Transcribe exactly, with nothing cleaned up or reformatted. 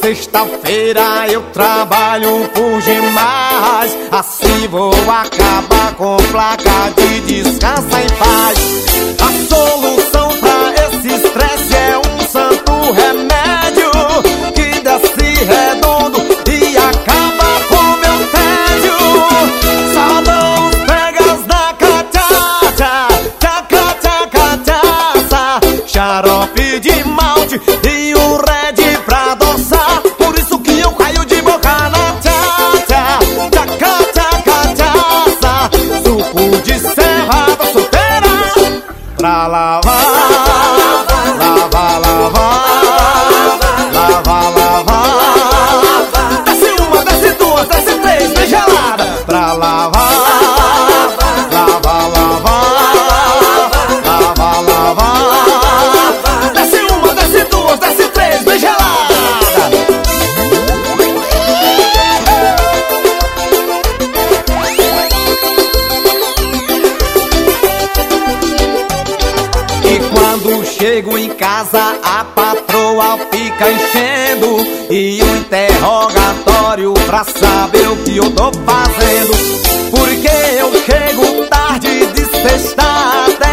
sexta-feira eu trabalho por demais. Assim vou acabar com placa de descansa em paz. A solução pra esse estresse é um santo remédio que desce redondo e acaba com meu tédio. Sabadão pegas na cachaça, tchaca, tchaca, tchaça, xarope de malte e o red pra adoçar. Por isso que eu caio de boca na tchaça, tchaca, tchaca, tchaça, suco de serrada solteira pra lavar, lavar, lavar, lavar, lavar. Desce uma, desce duas, desce três, bem gelada pra lavar, lavar, lavar, lavar, lavar. Desce uma, desce duas, desce três, bem gelada. E quando chego em casa a patroa fica enchendo e o interrogatório pra saber o que eu tô fazendo. Porque eu chego tarde de sexta